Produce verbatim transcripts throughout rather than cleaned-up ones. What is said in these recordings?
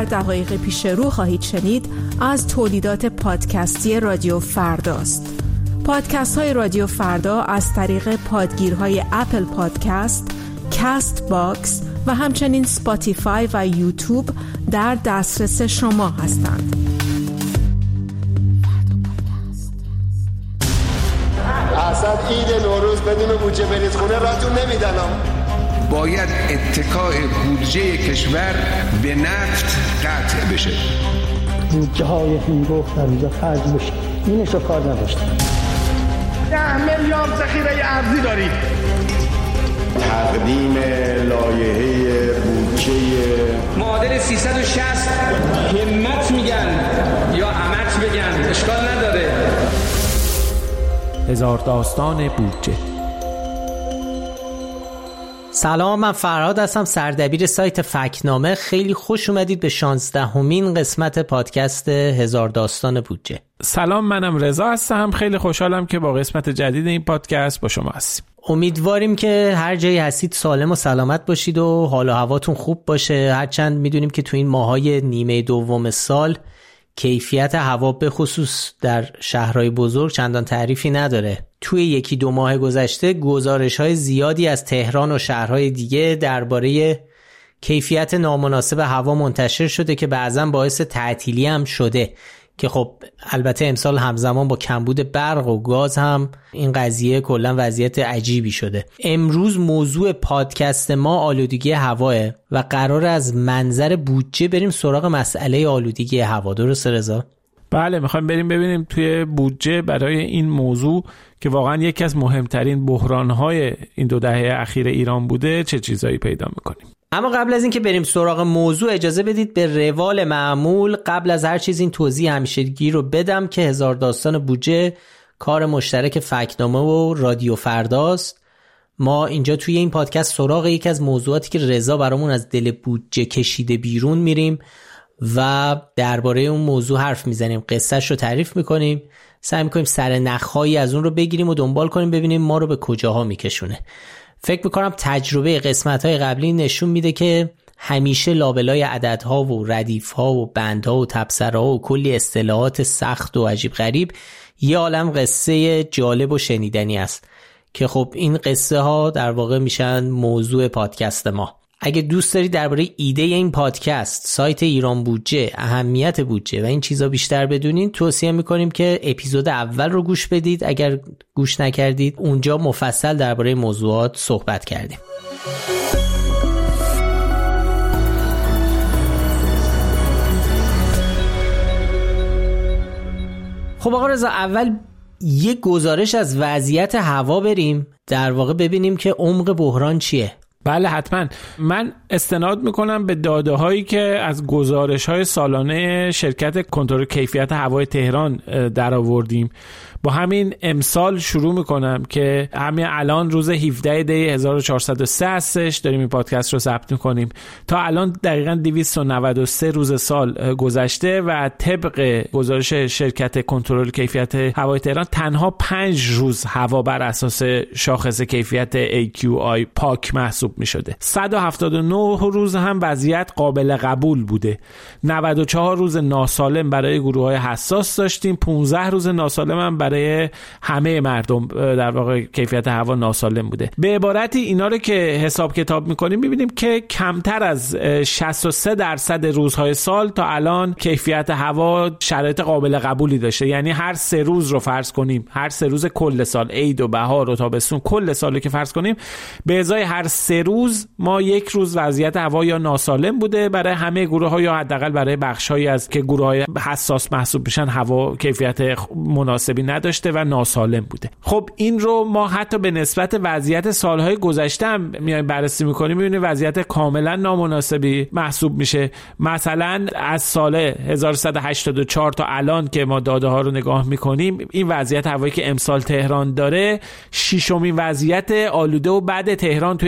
دقایق پیش رو خواهید شنید از تولیدات پادکستی رادیو فرداست. پادکست های رادیو فردا از طریق پادگیرهای اپل پادکست، کست باکس و همچنین سپاتیفای و یوتیوب در دسترس شما هستند. اصلا عید نوروز بدون بودجه بریز خونه راتون نمیدنم. باید اتکای بودجه کشور به نفت قطع بشه. بودجه های هنگفت در اینجا خرج بشه. اینش رو کار نداشتیم. ده میلیارد ذخیره ارزی داریم. تقدیم لایحه بودجه معادل سیصد و شصت همت میگن یا امت بگن اشکال نداره. هزار داستان بودجه. سلام، من فرهاد هستم، سردبیر سایت فکتنامه. خیلی خوش اومدید به شانزدهمین قسمت پادکست هزار داستان بودجه. سلام، منم رضا هستم. خیلی خوشحالم که با قسمت جدید این پادکست با شما هستیم. امیدواریم که هر جایی هستید سالم و سلامت باشید و حال و هواتون خوب باشه. هرچند میدونیم که تو این ماهای نیمه دوم سال کیفیت هوا به خصوص در شهرهای بزرگ چندان تعریفی نداره. توی یکی دو ماه گذشته گزارش‌های زیادی از تهران و شهرهای دیگه درباره کیفیت نامناسب هوا منتشر شده که بعضن باعث تعطیلی هم شده که خب البته امسال همزمان با کمبود برق و گاز هم این قضیه کلا وضعیت عجیبی شده. امروز موضوع پادکست ما آلودگی هواه و قرار از منظر بودجه بریم سراغ مسئله آلودگی هوا. درسته رضا؟ بله، میخوایم بریم ببینیم توی بودجه برای این موضوع که واقعا یکی از مهمترین بحران‌های این دو دهه اخیر ایران بوده چه چیزایی پیدا میکنیم. اما قبل از اینکه بریم سراغ موضوع اجازه بدید به روال معمول قبل از هر چیز این توضیح همیشگی رو بدم که هزار داستان بودجه کار مشترک فکتنامه و رادیو فرداست. ما اینجا توی این پادکست سراغ یکی از موضوعاتی که رضا برامون از دل بودجه کشیده بیرون میریم و درباره اون موضوع حرف میزنیم، قصهش رو تعریف میکنیم، سعی میکنیم سر نخایی از اون رو بگیریم و دنبال کنیم ببینیم ما رو به کجاها میکشونه. فکر میکنم تجربه قسمت‌های قبلی نشون میده که همیشه لابلای عددها و ردیف‌ها و بندها و تبصره‌ها و کلی اصطلاحات سخت و عجیب غریب یه عالم قصه جالب و شنیدنی است که خب این قصه ها در واقع میشن موضوع پادکست ما. اگه دوست دارید درباره ایده این پادکست، سایت ایران بودجه، اهمیت بودجه و این چیزا بیشتر بدونین، توصیه میکنیم که اپیزود اول رو گوش بدید. اگر گوش نکردید اونجا مفصل درباره موضوعات صحبت کردیم. خب آقا رضا، اول یک گزارش از وضعیت هوا بریم در واقع ببینیم که عمق بحران چیه. بله حتما. من استناد میکنم به داده هایی که از گزارش های سالانه شرکت کنترل کیفیت هوای تهران در آوردیم. با همین امسال شروع میکنم که همین الان روز هفدهم دی هزار و چهارصد و سه هستش، داریم این پادکست رو ضبط میکنیم. تا الان دقیقاً دویست و نود و سه روز سال گذشته و طبق گزارش شرکت کنترل کیفیت هوای تهران تنها پنج روز هوا بر اساس شاخص کیفیت ای کیو آی پاک محسوب میشده. صد و هفتاد و نه روز هم وضعیت قابل قبول بوده. نود و چهار روز ناسالم برای گروه‌های حساس داشتیم. پانزده روز ناسالم هم برای همه مردم در واقع کیفیت هوا ناسالم بوده. به عبارتی اینا رو که حساب کتاب میکنیم میبینیم که کمتر از شصت و سه درصد روزهای سال تا الان کیفیت هوا شرایط قابل قبولی داشته. یعنی هر سه روز رو فرض کنیم، هر سه روز کل سال، عید و بهار و تابستون، کل سالو که فرض کنیم، به ازای هر سه روز ما یک روز وضعیت هوا یا ناسالم بوده برای همه گروه‌ها یا حداقل برای بخش‌هایی از که گروه‌های حساس محسوب میشن هوا کیفیت مناسبی نداشته و ناسالم بوده. خب این رو ما حتی به نسبت وضعیت سالهای گذشته هم میایم بررسی میکنیم، میبینیم وضعیت کاملا نامناسبی محسوب میشه. مثلا از سال هزار و سیصد و هشتاد و چهار تا الان که ما داده ها رو نگاه میکنیم، این وضعیت هوایی که امسال تهران داره ششمین وضعیت آلوده و بعد تهران توی بیست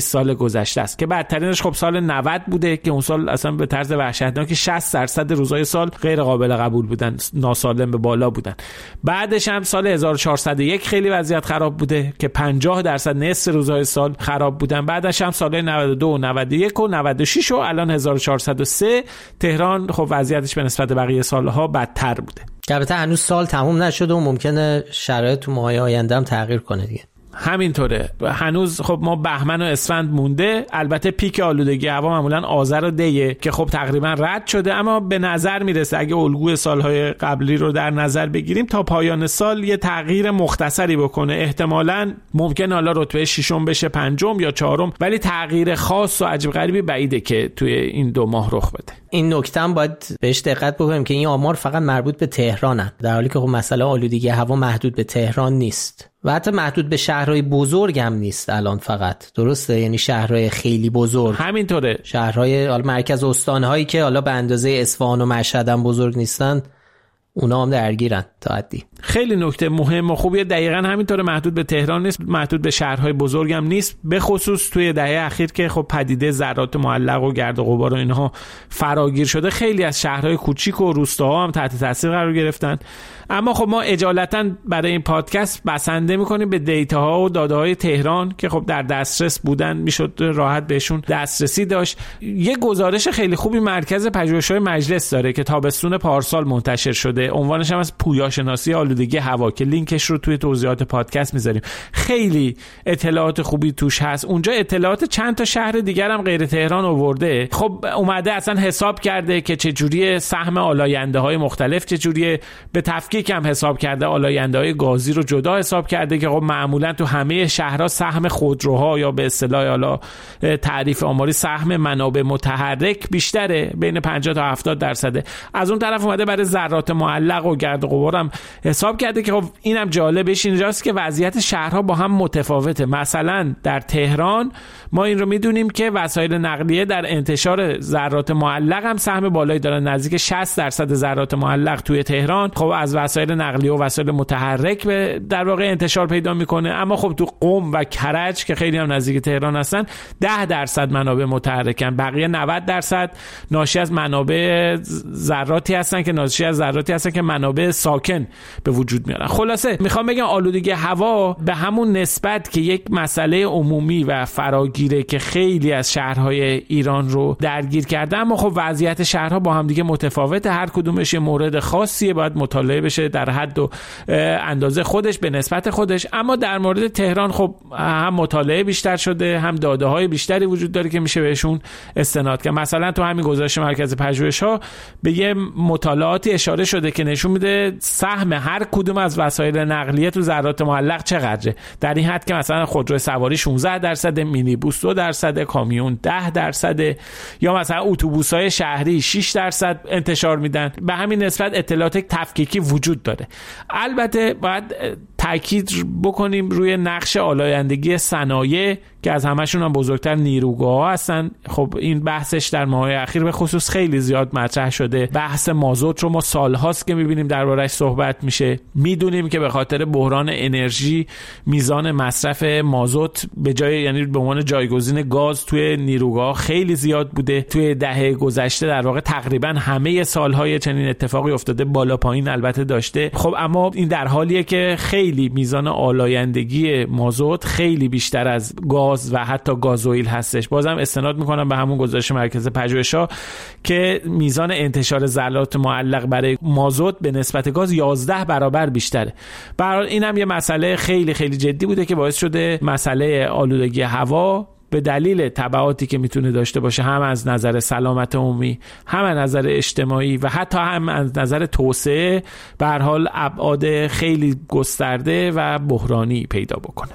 بیست سال گذشته است که بدترینش خب سال نود بوده که اون سال اصلا به طرز وحشتناکی شصت درصد روزهای سال غیر قابل قبول بودن، ناسالم به بالا بودن. بعدش هم سال هزار و چهارصد و یک خیلی وضعیت خراب بوده که پنجاه درصد نصف روزهای سال خراب بودن. بعدش هم سال نود و دو و نود و یک و نود و شش و الان هزار و چهارصد و سه تهران خب وضعیتش به نسبت بقیه سالها بدتر بوده. البته هنوز سال تموم نشده و ممکنه شرایط تو ماه‌های آینده هم تغییر کنه دیگه. همینطوره، هنوز خب ما بهمن و اسفند مونده. البته پیک آلودگی هوا معمولا آذر و دیه که خب تقریبا رد شده، اما به نظر میرسه اگه الگوی سالهای قبلی رو در نظر بگیریم تا پایان سال یه تغییر مختصری بکنه. احتمالاً ممکن حالا رتبه ششم بشه، پنجم یا چهارم، ولی تغییر خاص و عجیب غریبی بعیده که توی این دو ماه رخ بده. این نکته هم باید بهش دقت بکنیم که این آمار فقط مربوط به تهرانه، در حالی که خب مسئله آلودگی هوا محدود به تهران نیست و حتی محدود به شهرهای بزرگ هم نیست الان فقط. درسته؟ یعنی شهرهای خیلی بزرگ همینطوره، شهرهای حالا مرکز استانهایی که حالا به اندازه اصفهان و مشهد هم بزرگ نیستن، اونا هم درگیرن تا حدی. خیلی نکته مهم و خوبیه. دقیقاً همینطوره، محدود به تهران نیست، محدود به شهرهای بزرگ هم نیست، به خصوص توی دهه اخیر که خب پدیده ذرات معلق و گرد و غبار و اینها فراگیر شده. خیلی از شهرهای کوچیک و روستاها هم تحت تاثیر قرار گرفتن. اما خب ما اجالتا برای این پادکست بسنده میکنیم به دیتاها و داده‌های تهران که خب در دسترس بودن، میشد راحت بهشون دسترسی داشت. یه گزارش خیلی خوبی مرکز پژوهش‌های مجلس داره که تابستون پارسال منتشر شده، عنوانش هم از پویاشناسی آلودگی هوا که لینکش رو توی توضیحات پادکست میذاریم. خیلی اطلاعات خوبی توش هست. اونجا اطلاعات چند تا شهر دیگر هم غیر تهران آورده. خب اومده اصلا حساب کرده که چه جوری سهم آلاینده‌های مختلف چه جوری، به تفکیک کم حساب کرده آلاینده‌های گازی رو جدا حساب کرده که خب معمولا تو همه شهرها سهم خودروها یا به اصطلاح حالا تعریف آماری سهم منابع متحرک بیشتره، بین پنجاه تا هفتاد درصده. از اون طرف اومده برای ذرات معلق و گرد و غبار هم حساب کرده که خب اینم جالبش اینجاست که وضعیت شهرها با هم متفاوته. مثلا در تهران ما این رو میدونیم که وسایل نقلیه در انتشار ذرات معلق هم سهم بالایی دارن، نزدیک شصت درصد ذرات معلق توی تهران خب از وسایل نقلیه و وسایل متحرک به در واقع انتشار پیدا میکنه. اما خب تو قم و کرج که خیلی هم نزدیک تهران هستن ده درصد منابع متحرکن، بقیه نود درصد ناشی از منابع ذراتی هستن که ناشی از ذراتی هستن که منابع ساکن به وجود میارن. خلاصه میخوام بگم آلودگی هوا به همون نسبت که یک مسئله عمومی و فراگیره که خیلی از شهرهای ایران رو درگیر کرده، اما خب وضعیت شهرها با هم دیگه متفاوته، هر کدومش یه مورد خاصیه، باید مطالعه بشه در حد و اندازه خودش به نسبت خودش. اما در مورد تهران خب هم مطالعه بیشتر شده، هم داده های بیشتری وجود داره که میشه بهشون استناد کرد. مثلا تو همین گزارش مرکز پژوهش‌ها به یه مطالعاتی اشاره شده که نشون میده سهم هر کدوم از وسایل نقلیه تو ذرات معلق چقدره، در این حد که مثلا خودرو سواری شانزده درصد، مینیبوس دو درصد، کامیون ده درصد، یا مثلا اتوبوس‌های شهری شش درصد انتشار میدن. به همین نسبت اطلاعات تفکیکی وجود داره. البته باید تاکید بکنیم روی نقش آلایندگی صنایع که از همشون هم بزرگتر نیروگاه‌ها هستن. خب این بحثش در ماه‌های اخیر به خصوص خیلی زیاد مطرح شده. بحث مازوت رو ما سال‌هاست که می‌بینیم درباره‌اش صحبت میشه. میدونیم که به خاطر بحران انرژی میزان مصرف مازوت به جای یعنی به عنوان جایگزین گاز توی نیروگاه خیلی زیاد بوده. توی دهه گذشته در واقع تقریبا همه سال‌های چنین اتفاقی افتاده، بالا پایین البته داشته. خب اما این در حالیه که خیلی میزان آلایندگی مازوت خیلی بیشتر از گاز و حتی گازوئیل هستش. بازم استناد میکنم به همون گزارش مرکز پژوهش‌ها که میزان انتشار ذرات معلق برای مازوت به نسبت گاز یازده برابر بیشتره. برای این هم یه مسئله خیلی خیلی جدی بوده که باعث شده مسئله آلودگی هوا به دلیل تبعاتی که میتونه داشته باشه، هم از نظر سلامت عمومی، هم از نظر اجتماعی و حتی هم از نظر توسعه، به هر حال ابعاد خیلی گسترده و بحرانی پیدا بکنه.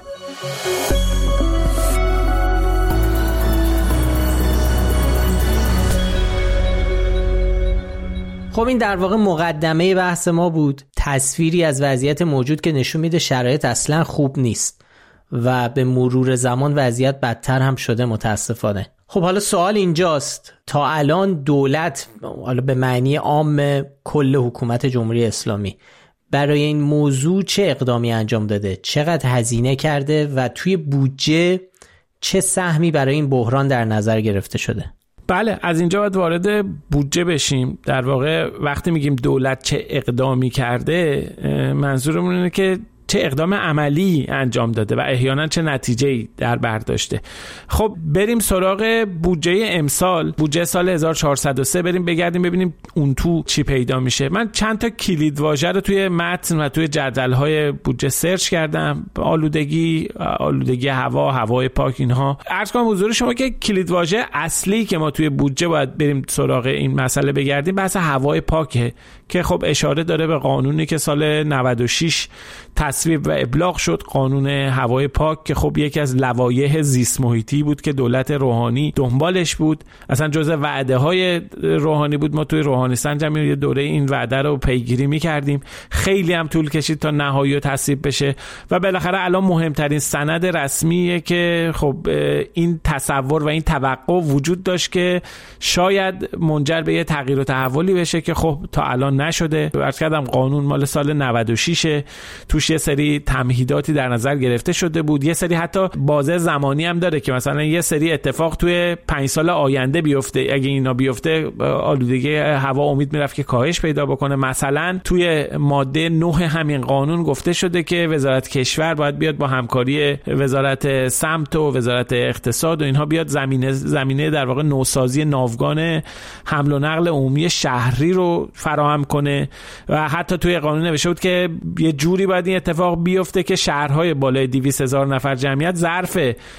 خب این در واقع مقدمه بحث ما بود، تصویری از وضعیت موجود که نشون میده شرایط اصلا خوب نیست و به مرور زمان وضعیت بدتر هم شده متاسفانه. خب حالا سوال اینجاست، تا الان دولت، حالا به معنی عام کل حکومت جمهوری اسلامی، برای این موضوع چه اقدامی انجام داده؟ چقدر هزینه کرده و توی بودجه چه سهمی برای این بحران در نظر گرفته شده؟ بله، از اینجا باید وارد بودجه بشیم. در واقع وقتی میگیم دولت چه اقدامی کرده، منظورمون اینه که چه اقدام عملی انجام داده و احیانا چه نتیجه‌ای در بر داشته. خب بریم سراغ بودجه امسال، بودجه سال هزار و چهارصد و سه، بریم بگردیم ببینیم اون تو چی پیدا میشه. من چند تا کلید واژه رو توی متن و توی جدول‌های بودجه سرچ کردم: آلودگی، آلودگی هوا، هوای پاک، اینها. عرض کنم حضور شما که کلید واژه اصلی که ما توی بودجه باید بریم سراغ این مسئله بگردیم بحث هوای پاکه که خب اشاره داره به قانونی که سال نود و شش تصویب و ابلاغ شد، قانون هوای پاک، که خب یکی از لوایح زیست محیطی بود که دولت روحانی دنبالش بود. اصلا جزء وعده های روحانی بود. ما توی روحانیستان جمعی یه دوره این وعده رو پیگیری می‌کردیم. خیلی هم طول کشید تا نهایی تصویب بشه و بالاخره الان مهمترین سند رسمیه که خب این تصور و این توقع وجود داشت که شاید منجر به یه تغییر و تحولی بشه که خب تا الان نشده. عرض کردم قانون مال سال نود و شش، توش یه سری تمهیداتی در نظر گرفته شده بود، یه سری حتی بازه زمانی هم داره که مثلا یه سری اتفاق توی پنج سال آینده بیفته. اگه اینا بیفته آلودگی هوا امید میرفت که کاهش پیدا بکنه. مثلا توی ماده نه همین قانون گفته شده که وزارت کشور باید بیاد با همکاری وزارت سمت و وزارت اقتصاد و اینها بیاد زمینه زمینه در واقع نوسازی ناوگان حمل و نقل عمومی شهری رو فراهم کنه و حتی توی قانون نوشته بود که یه جوری باید این اتفاق بیفته که شهرهای بالای دویست هزار نفر جمعیت ظرف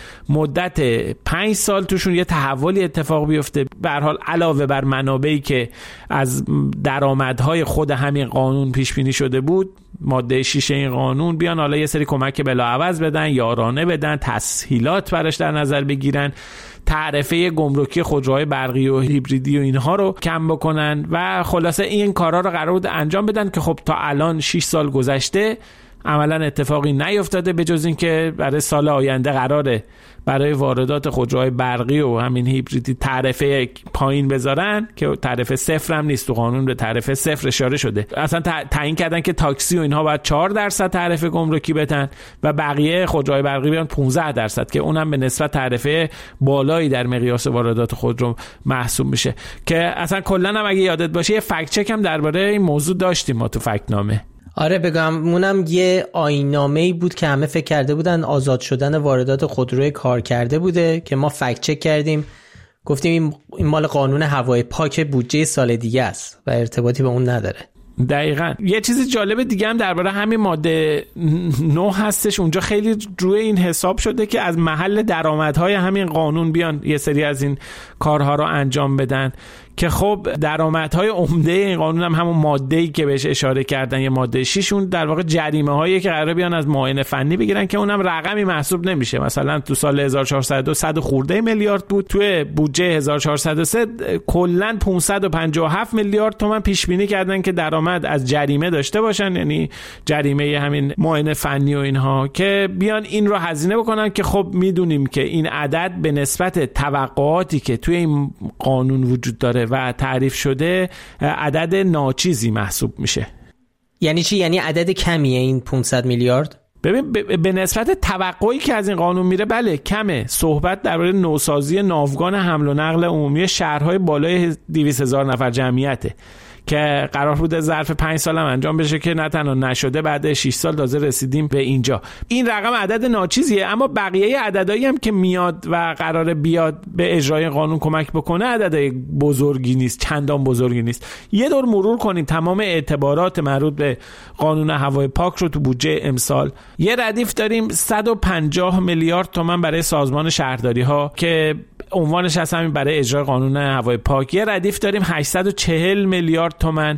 مدت پنج سال توشون یه تحولی اتفاق بیفته. به هر حال علاوه بر منابعی که از درآمدهای خود همین قانون پیش بینی شده بود، ماده شش این قانون بیان حالا یه سری کمک بلاعوض بدن، یارانه بدن، تسهیلات براش در نظر بگیرن، تعرفه گمرکی خودروهای برقی و هیبریدی و اینها رو کم بکنن و خلاصه این کارا رو قرار بود انجام بدن که خب تا الان شش سال گذشته عملا اتفاقی نیفتاده، به جز این که برای سال آینده قراره برای واردات خودروهای برقی و همین هیبریدی تعرفه پایین بذارن که تعرفه صفر هم نیست، تو قانون به تعرفه صفر اشاره شده. اصلا تعیین کردن که تاکسی و اینها باید چهار درصد تعرفه گمرکی بدن و بقیه خودروهای برقی بیان پانزده درصد که اونم به نسبت تعرفه بالایی در مقیاس واردات خودرو محسوب میشه. که اصلا کلا هم اگه یادت باشه یه فکت چک هم درباره این موضوع داشتیم ما تو فکت نامه. آره بگم، اونم یه آیین‌نامه‌ای بود که همه فکر کرده بودن آزاد شدن واردات خودروی کار کرده بوده که ما فکت چک کردیم، گفتیم این مال قانون هوای پاک بودجه سال دیگه است و ارتباطی به اون نداره. دقیقاً. یه چیز جالب دیگه هم درباره همین ماده نه هستش، اونجا خیلی روی این حساب شده که از محل درآمدهای همین قانون بیان یه سری از این کارها رو انجام بدن که خب درآمدهای عمده این قانون هم همون ماده‌ای که بهش اشاره کردن، یه ماده شش، اون در واقع جریمه هایی که قراره بیان از معاینه فنی بگیرن که اونم رقمی محسوب نمیشه. مثلا تو سال هزار و چهارصد و دو صد خورده میلیارد بود، توی بودجه هزار و چهارصد و سه کلا پانصد و پنجاه و هفت میلیارد تومان پیش بینی کردن که درآمد از جریمه داشته باشن، یعنی جریمه همین معاینه فنی و اینها، که بیان این رو هزینه بکنن که خب میدونیم که این عدد به نسبت توقعاتی که توی این قانون وجود داره و تعریف شده عدد ناچیزی محسوب میشه. یعنی چی؟ یعنی عدد کمیه این پانصد میلیارد؟ ببین به نسبت توقعی که از این قانون میره بله کمه. صحبت درباره نوسازی ناوگان حمل و نقل عمومی شهرهای بالای دویست هزار نفر جمعیته که قرار بوده ظرف پنج سال هم انجام بشه که نه تنها نشده، بعد شش سال تازه رسیدیم به اینجا. این رقم عدد ناچیزیه، اما بقیه عددایی هم که میاد و قراره بیاد به اجرای قانون کمک بکنه عدد بزرگی نیست، چندان بزرگی نیست. یه دور مرور کنیم تمام اعتبارات مربوط به قانون هوای پاک رو تو بودجه امسال. یه ردیف داریم صد و پنجاه میلیارد تومان برای سازمان شهرداری ها که عنوانش هست همین برای اجرای قانون هوای پاک. یه ردیف داریم هشتصد و چهل میلیارد تومان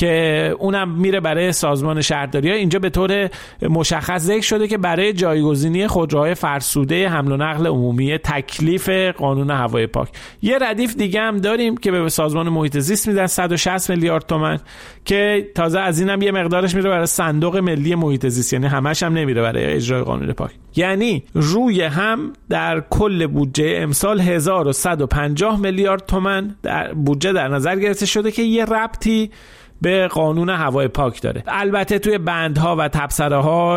که اونم میره برای سازمان شهرداری‌ها. اینجا به طور مشخص ذکر شده که برای جایگزینی خودروهای فرسوده حمل و نقل عمومی تکلیف قانون هوای پاک. یه ردیف دیگه هم داریم که به سازمان محیط زیست میدن صد و شصت میلیارد تومان که تازه از اینم یه مقدارش میره برای صندوق ملی محیط زیست، یعنی همش هم نمیره برای اجرای قانون پاک. یعنی روی هم در کل بودجه امسال هزار و صد و پنجاه میلیارد تومان در بودجه در نظر گرفته شده که یه ربطی به قانون هوای پاک داره. البته توی بندها و تبصره‌ها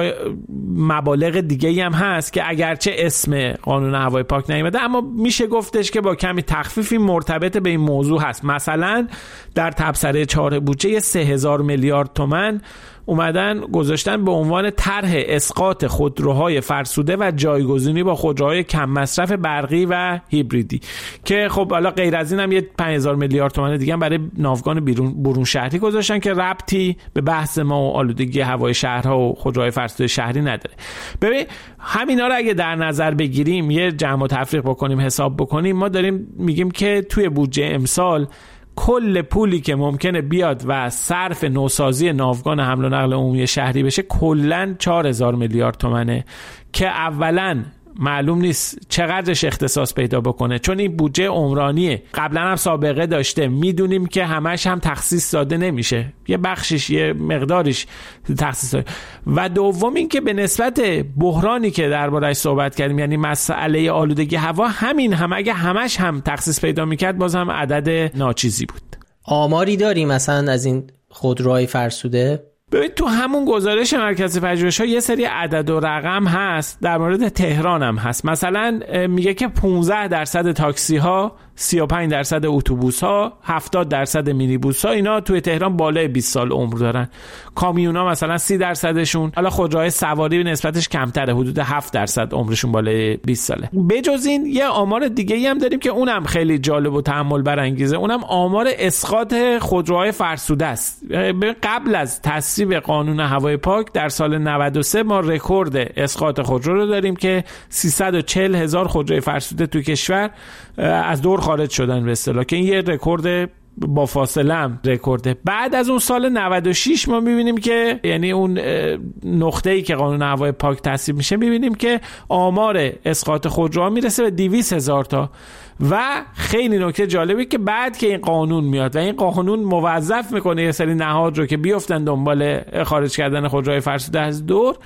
مبالغ دیگه‌ای هم هست که اگرچه اسم قانون هوای پاک نیامده، اما میشه گفتش که با کمی تخفیفی مرتبط به این موضوع هست. مثلا در تبصره چهار بودجه سه هزار میلیارد تومان اومدن گذاشتن به عنوان طرح اسقاط خودروهای فرسوده و جایگزینی با خودروهای کم مصرف برقی و هیبریدی، که خب حالا غیر از این هم یه پنج هزار میلیارد تومان دیگه هم برای ناوگان بیرون برون شهری گذاشتن که ربطی به بحث ما و آلودگی هوای شهرها و خودروهای فرسوده شهری نداره. ببین همینا رو اگه در نظر بگیریم، یه جمع و تفریق بکنیم، حساب بکنیم، ما داریم میگیم که توی بودجه امسال کل پولی که ممکنه بیاد و صرف نوسازی ناوگان حمل و نقل عمومی شهری بشه کلاً چهار هزار میلیارد تومانه، که اولاً معلوم نیست چقدرش اختصاص پیدا بکنه، چون این بودجه عمرانیه، قبلا هم سابقه داشته، میدونیم که همش هم تخصیص داده نمیشه، یه بخشش یه مقدارش تخصیص داده. و دوم این که به نسبت بحرانی که درباره‌اش صحبت کردیم، یعنی مسئله آلودگی هوا، همین هم اگه همش هم تخصیص پیدا میکرد باز هم عدد ناچیزی بود. آماری داریم مثلا از این خودروهای فرسوده؟ ببین تو همون گزارش مرکز پژوهش‌ها یه سری عدد و رقم هست، در مورد تهران هم هست. مثلا میگه که پانزده درصد تاکسی ها، سی و پنج درصد اتوبوس ها، هفتاد درصد مینیبوس ها اینا توی تهران بالای بیست سال عمر دارن. کامیون ها مثلا سی درصدشون، حالا خودروهای سواری نسبتش کمتره، حدود هفت درصد عمرشون بالای بیست ساله. بجز این یه آمار دیگه ای هم داریم که اونم خیلی جالب و تأمل برانگیزه، اونم آمار اسقاط خودروهای فرسوده است. قبل از تصویب قانون هوای پاک در سال نود و سه ما رکورد اسقاط خودرو رو داریم که سیصد و چهل هزار خودروی فرسوده توی کشور از دور خارج شدن به اصطلاح، که این یه رکورد با فاصله هم رکورده. بعد از اون سال نود و شش ما میبینیم که یعنی اون نقطه‌ای که قانون هوای پاک تصویب میشه، میبینیم که آمار اسقاط خودروها میرسه به دویست هزار تا. و خیلی نکته جالبی که بعد که این قانون میاد و این قانون موظف میکنه یه سری نهاد رو که بیفتن دنبال خارج کردن خودروهای فرسوده از دور،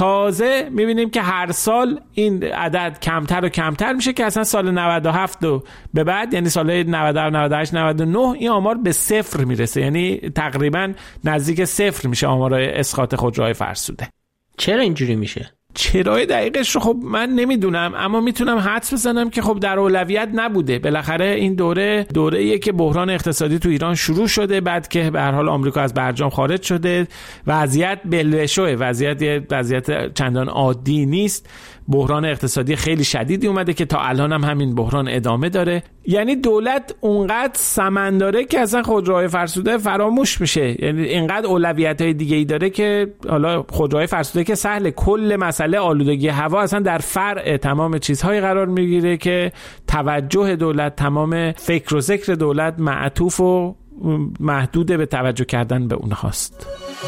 تازه میبینیم که هر سال این عدد کمتر و کمتر میشه که اصلا سال نود و هفت و به بعد، یعنی سال نود و هفت، نود و هشت، نود و نه این آمار به صفر میرسه، یعنی تقریبا نزدیک صفر میشه آمار اسقاط خودروهای فرسوده. چرا اینجوری میشه؟ چرای دقیقش رو خب من نمیدونم، اما میتونم حدس بزنم که خب در اولویت نبوده. بالاخره این دوره دوره‌ایه که بحران اقتصادی تو ایران شروع شده، بعد که به هر حال آمریکا از برجام خارج شده، وضعیت بلوشوه، وضعیت وضعیت چندان عادی نیست، بحران اقتصادی خیلی شدیدی اومده که تا الان هم همین بحران ادامه داره. یعنی دولت اونقدر سمن داره که اصلا خودروهای فرسوده فراموش میشه، یعنی اینقدر اولویت‌های دیگه‌ای داره که حالا خودروهای فرسوده که سهل، کل مسئله آلودگی هوا اصلا در فرع تمام چیزهای قرار میگیره که توجه دولت، تمام فکر و ذکر دولت معطوف و محدود به توجه کردن به اونهاست.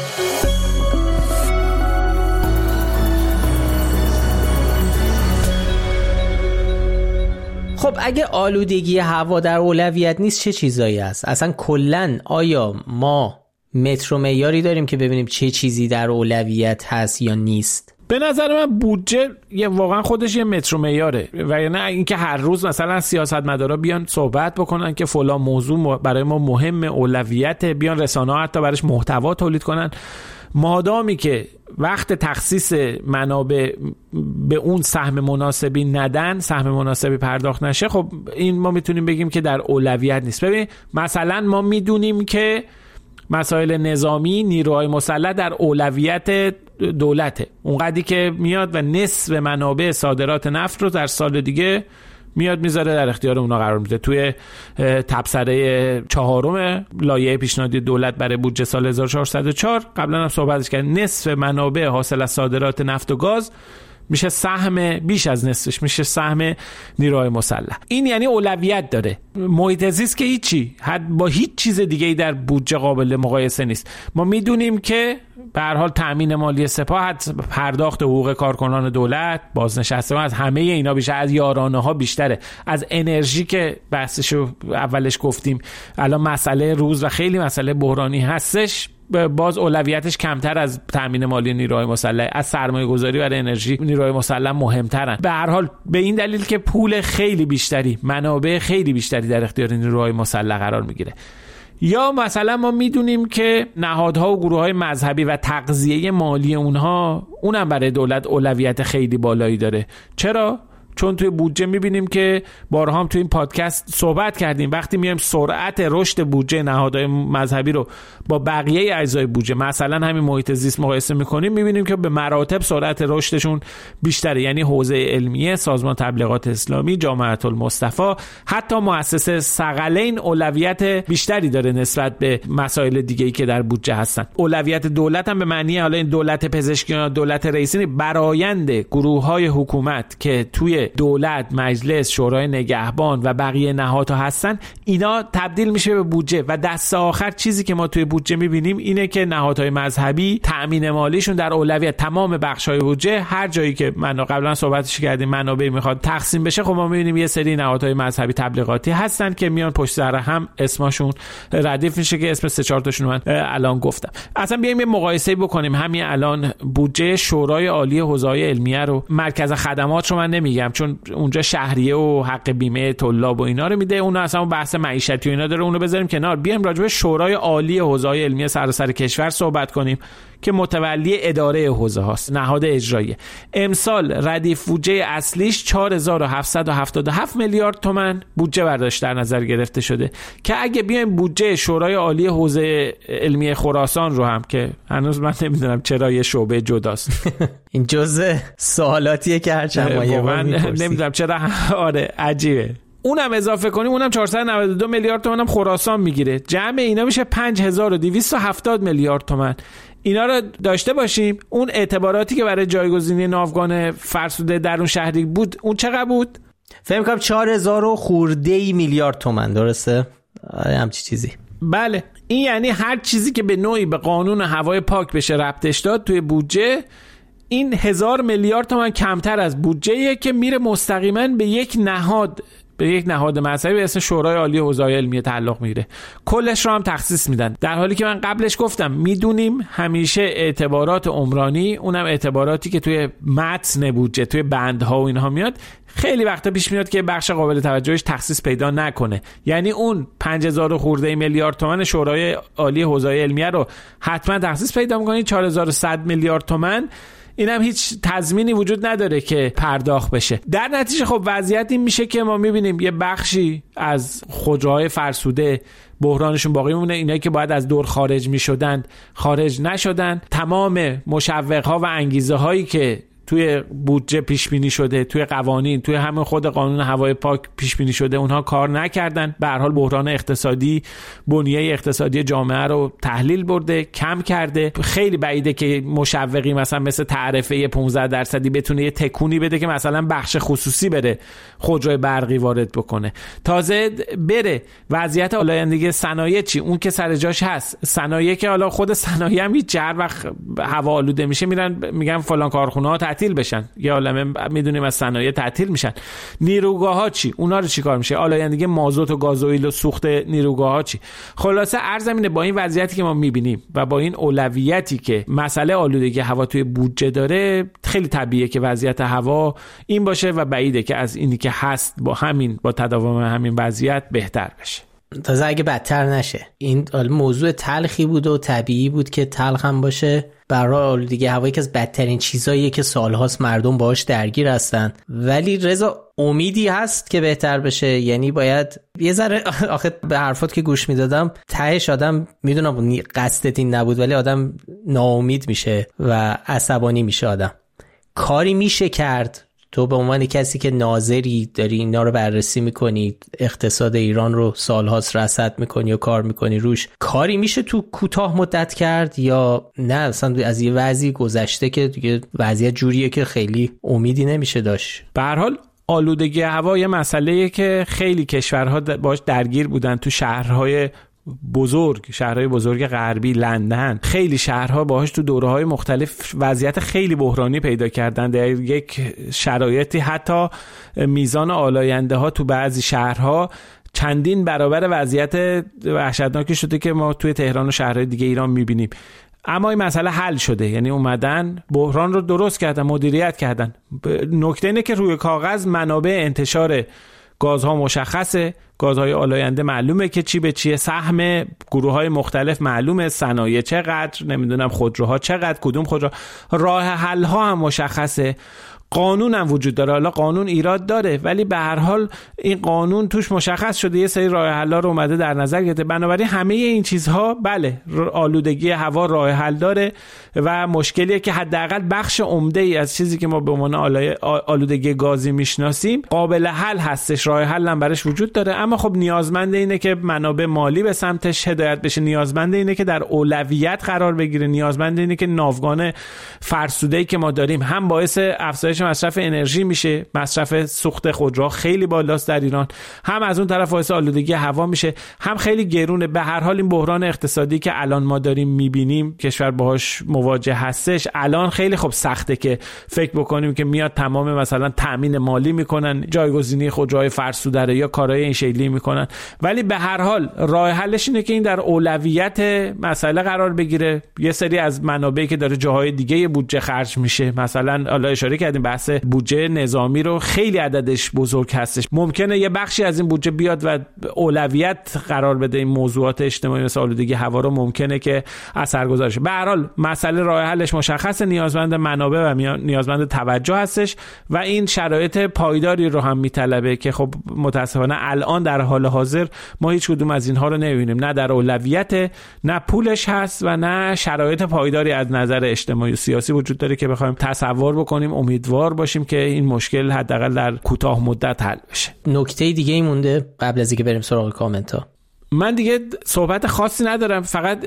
خب اگه آلودگی هوا در اولویت نیست چه چیزایی هست؟ اصلا کلن آیا ما متر و معیاری داریم که ببینیم چه چیزی در اولویت هست یا نیست؟ به نظر من بودجه یه واقعا خودش یه متر و معیاره، و نه اینکه هر روز مثلا سیاستمدارا بیان صحبت بکنن که فلان موضوع برای ما مهم، اولویت، بیان رسانه‌ها حتی براش محتوا تولید کنن. مادامی که وقت تخصیص منابع به اون سهم مناسبی ندن، سهم مناسبی پرداخت نشه، خب این ما میتونیم بگیم که در اولویت نیست. ببین مثلا ما میدونیم که مسائل نظامی، نیروهای مسلح در اولویت دولته، اونقدری که میاد و نصف منابع صادرات نفت رو در سال دیگه میاد میذاره در اختیار اونا قرار میده. توی تبصره چهارم لایحه پیشنهادی دولت برای بودجه سال هزار و چهارصد و چهار قبلا هم صحبتش کردیم، نصف منابع حاصل از صادرات نفت و گاز میشه سهم، بیش از نصفش میشه سهم نیروهای مسلح. این یعنی اولویت داره. محیط زیست که هیچی، حد با هیچ چیز دیگه‌ای در بودجه قابل مقایسه نیست. ما میدونیم که به هر حال تامین مالی سپاه، پرداخت حقوق کارکنان دولت، بازنشستگان، از همه اینا بیشتر، از یارانه ها بیشتره، از انرژی که بحثشو اولش گفتیم الان مسئله روز و خیلی مسئله بحرانی هستش، باز اولویتش کمتر از تامین مالی نیروهای مسلح، از سرمایه گذاری برای انرژی نیروهای مسلح مهمترن. به هر حال به این دلیل که پول خیلی بیشتری، منابع خیلی بیشتری در اختیار نیروهای مسلح قرار میگیره. یا مثلا ما میدونیم که نهادها و گروه‌های مذهبی و تغذیه مالی اونها اونم برای دولت اولویت خیلی بالایی داره. چرا؟ چون توی بودجه میبینیم که بارها هم توی این پادکست صحبت کردیم، وقتی میایم سرعت رشد بودجه نهادهای مذهبی رو با بقیه اجزای بودجه مثلا همین محیط زیست مقایسه میکنیم، میبینیم که به مراتب سرعت رشدشون بیشتره. یعنی حوزه علمیه، سازمان تبلیغات اسلامی، جامعه المصطفی، حتی مؤسسه ثقلین اولویت بیشتری داره نسبت به مسائل دیگه‌ای که در بودجه هستن. اولویت دولت هم به معنی حالا این دولت پزشکی یا دولت رئیسی برآیند گروه‌های حکومت که توی دولت، مجلس، شورای نگهبان و بقیه نهادها هستن، اینا تبدیل میشه به بودجه و دست آخر چیزی که ما توی بودجه میبینیم اینه که نهادهای مذهبی تأمین مالیشون در اولویت تمام بخش‌های بودجه، هر جایی که من قبلا صحبتش کردیم منابع میخواد تقسیم بشه، خب ما میبینیم یه سری نهادهای مذهبی تبلیغاتی هستن که میان پشت سر هم اسمشون ردیف میشه که اسم سه چهار تاشون من الان گفتم. اصلا بیایم یه مقایسه بکنیم. همین الان بودجه شورای عالی حوزه علمیه رو، مرکز خدمات رو من نمیگم چون اونجا شهریه و حق بیمه طلاب و اینا رو میده، اون اصلا بحث معیشتی و اینا داره، اونو بذاریم کنار. بیایم راجع به شورای عالی حوزه علمیه سراسر کشور صحبت کنیم که متولی اداره حوزه هاست، نهاد اجرایی. امسال ردیف بودجه اصلیش چهار هزار و هفتصد و هفتاد و هفت میلیارد تومان بودجه برداشت در نظر گرفته شده که اگه بیایم بودجه شورای عالی حوزه علمیه خراسان رو هم که هنوز من نمیدونم چرا یه شعبه جداست این جزء سوالاتیه که هر چند ماه یه بار میپرسی، نمیدونم چرا. آره عجیبه. اونم اضافه کنیم اونم چهارصد و نود و دو میلیارد تومان هم خراسان میگیره. جمع اینا میشه پنج هزار و دویست و هفتاد میلیارد تومان. اینا رو داشته باشیم. اون اعتباراتی که برای جایگزینی ناوگان فرسوده در اون شهری بود اون چقدر بود؟ فکر کنم چهار هزار و خورده میلیارد تومان، درسته؟ آره همچی چیزی. بله، این یعنی هر چیزی که به نوعی به قانون هوای پاک بشه ربطش داد توی بودجه، این هزار میلیارد تومان کمتر از بودجه‌ایه که میره مستقیما به یک نهاد به یک نهاد مذهبی به اسم شورای عالی حوزه علمیه تعلق میگیره. کلش رو هم تخصیص میدن، در حالی که من قبلش گفتم میدونیم همیشه اعتبارات عمرانی، اونم اعتباراتی که توی متن بودجه توی بندها و اینها میاد، خیلی وقتا پیش میاد که بخش قابل توجهش تخصیص پیدا نکنه. یعنی اون پنج هزار خورده میلیارد تومان شورای عالی حوزه علمیه رو حتما تخصیص پیدا میکنید. چهار هزار و صد میلیارد تومان اینم هیچ تضمینی وجود نداره که پرداخت بشه. در نتیجه خب وضعیت این میشه که ما میبینیم یه بخشی از خودروهای فرسوده بحرانشون باقی میمونه، اینایی که باید از دور خارج میشدن خارج نشدن. تمام مشوقها و انگیزه هایی که توی بودجه پیش بینی شده، توی قوانین، توی همه خود قانون هوای پاک پیش بینی شده، اونها کار نکردن. به هر حال بحران اقتصادی بنیه اقتصادی جامعه رو تحلیل برده، کم کرده. خیلی بعیده که مشوقی مثلا مثل تعرفه پانزده درصدی بتونه یه تکونی بده که مثلا بخش خصوصی بره خودروی برقی وارد بکنه. تازه بره وضعیت آلایندگی صنایع چی؟ اون که سر جاش هست. صنایع که حالا خود صنایع هم هیچ هر وقت هوا آلوده میشه میرن میگن فلان کارخونه‌ها تعطیل بشن، یا عالمه میدونیم از صنایع تعطیل میشن. نیروگاه‌ها چی؟ اونا رو چیکار میشه؟ آلایندگی مازوت و گازوئیل و سوخت نیروگاه‌ها چی؟ خلاصه عرض اینه با این وضعیتی که ما میبینیم و با این اولویتی که مسئله آلودگی هوا توی بودجه داره، خیلی طبیعیه که وضعیت هوا این باشه و بعیده که از اینی که هست با همین با تداوم همین وضعیت بهتر بشه. تازه اگه بدتر نشه. این موضوع تلخی بود و طبیعی بود که تلخ هم باشه. برای آلودگی هوا یکی از بدترین چیزاییه که سالهاست مردم باهاش درگیر هستن، ولی رضا امیدی هست که بهتر بشه. یعنی باید یه ذره آخه به حرفات که گوش میدادم تهش آدم میدونم قصدت این نبود، ولی آدم ناامید میشه و عصبانی میشه. آدم کاری میشه کرد. تو به عنوان کسی که ناظری داری اینا رو بررسی میکنی، اقتصاد ایران رو سالهاست رصد میکنی و کار میکنی روش، کاری میشه تو کوتاه مدت کرد یا نه اصلا از یه وضعی گذشته که دیگه وضعیت جوریه که خیلی امیدی نمیشه داشت؟ به هر حال آلودگی هوا یه مسئله‌ایه که خیلی کشورها باهاش درگیر بودن. تو شهرهای بزرگ، شهرهای بزرگ غربی، لندن، خیلی شهرها باهاش تو دوره‌های مختلف وضعیت خیلی بحرانی پیدا کردن. در یک شرایطی حتی میزان آلاینده ها تو بعضی شهرها چندین برابر وضعیت وحشتناکی شده که ما توی تهران و شهرهای دیگه ایران میبینیم. اما این مسئله حل شده، یعنی اومدن بحران رو درست کردن، مدیریت کردن. نکته اینه که روی کاغذ منابع انتشار گازها مشخصه، گازهای آلاینده معلومه که چی به چیه، سهم گروه‌های مختلف معلومه، صنایع چقدر، نمیدونم خودروها چقدر، کدوم خودرو، راه حل ها هم مشخصه، قانون هم وجود داره. حالا قانون ایراد داره ولی به هر حال این قانون توش مشخص شده، یه سری راه حل‌ها رو اومده در نظر گرفته. بنابراین همه این چیزها بله آلودگی هوا راه حل داره و مشکلیه که حداقل بخش عمده‌ای از چیزی که ما به عنوان آلودگی گازی میشناسیم قابل حل هستش، راه حل هم براش وجود داره. اما خب نیازمند اینه که منابع مالی به سمتش هدایت بشه، نیازمند اینه که در اولویت قرار بگیره، نیازمند اینه که ناوگان فرسوده‌ای که ما داریم هم باعث افزایش مصرف انرژی میشه، مصرف سوخت خودروها خیلی بالاست در ایران، هم از اون طرف باعث آلودگی هوا میشه، هم خیلی گرونه. به هر حال این بحران اقتصادی که الان ما داریم میبینیم کشور باهاش مواجه هستش، الان خیلی خب سخته که فکر بکنیم که میاد تمام مثلا تامین مالی میکنن، جایگزینی خودروهای فرسوده رو یا کارهای این شکلی میکنن، ولی به هر حال راه حلش اینه که این در اولویت مسئله قرار بگیره. یه سری از منابعی که داره جاهای دیگه بودجه خرج میشه، مثلا حالا اشاره کردیم بحث بودجه نظامی رو، خیلی عددش بزرگ هستش، ممکنه یه بخشی از این بودجه بیاد و اولویت قرار بده این موضوعات اجتماعی مثل آلودگی هوا رو، ممکنه که اثرگذار شه. به هر حال مسئله راه حلش مشخصه، نیازمند منابع و نیازمند توجه هستش و این شرایط پایداری رو هم میطلبه که خب متاسفانه الان در حال حاضر ما هیچ کدوم از اینها رو نمیبینیم، نه در اولویت، نه پولش هست و نه شرایط پایداری از نظر اجتماعی و سیاسی وجود داره که بخوایم تصور بکنیم امیدوار باشیم که این مشکل حداقل در کوتاه مدت حل بشه. نکته دیگه ای مونده قبل از اینکه بریم سراغ کامنت ها؟ من دیگه صحبت خاصی ندارم، فقط